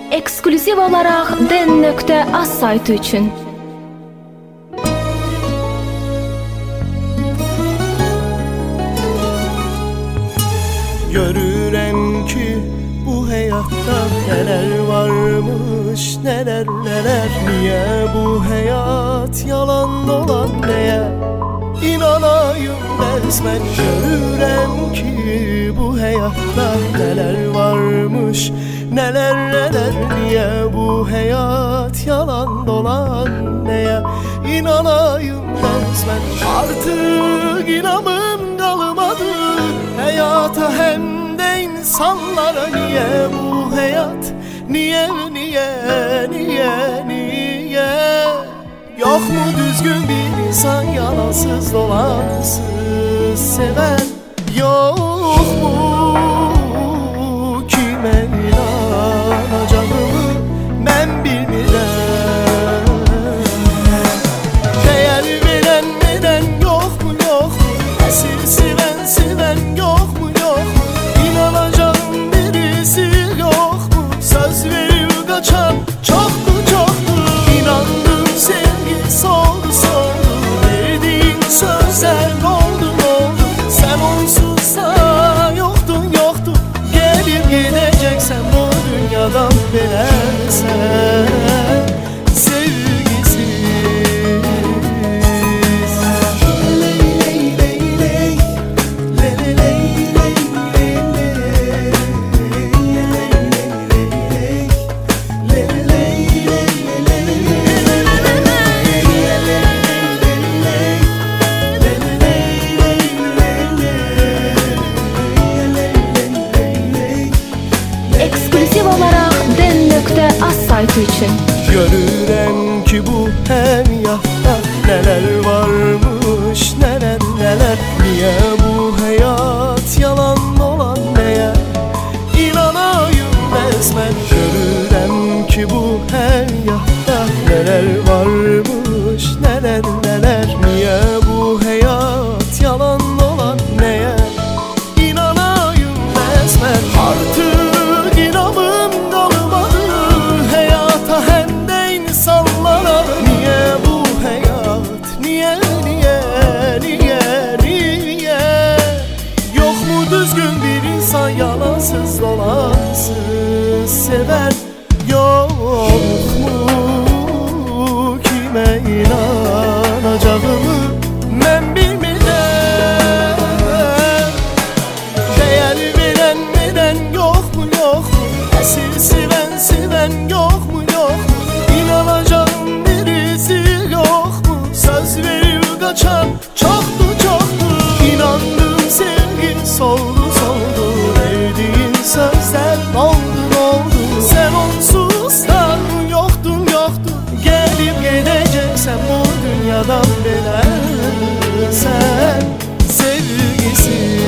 Ekskluziv olaraq den.az saytı üçün. Görürəm ki bu hayatta neler varmış, neler neler. Niye bu hayat yalan dolan, neye inanayım resmen. Görürəm ki bu hayatta neler varmış, neler neler. Niye bu hayat yalan dolan, neye inanayım resmen. Artık inanmım kalmadı hayata hem de insanlara. Niye bu hayat, niye yok mu düzgün bir insan, yalansız dolansız seven? Yok mu kime inanacağımı ben bilmirəm. Değer veren neden yok mu, esir seven yok mu, İnanacağım birisi yok mu, söz verip kaçan çoktu. İnandım sevgi soldu, verdiğin sözler oldu. Sen onsuzsa yoktun, gelip gideceksen bu dünyadan bilersen. Ekskluziv olaraq den.az saytı üçün. Görürəm ki bu həyatda neler varmış, neler neler. Niye bu hayat yalan olan, neye inanayım resmen. Görürəm ki bu hayatta neler varmış, neler neler. Niye bu hayat yalan olan, neye inanayım resmen. Artık inanmım kalmadı hayata hem de insanlara. Niye bu hayat, niye yok mu düzgün bir insan, yalansız dolansız seven? Yok mu kime inanacağımı ben bilmirəm. Değer veren neden yok mu, esir seven yok mu, İnanacağım birisi yok mu, söz verip kaçan çoktu. İnandım sevgin soldu, verdiğin sözler oldu. Sen onsuzsan yoktun, gelip gideceksen bu dünyadan bilersen. Sevgisiz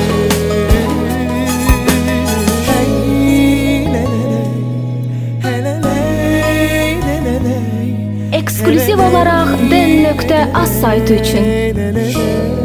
Ekskluziv olaraq den.az saytı üçün.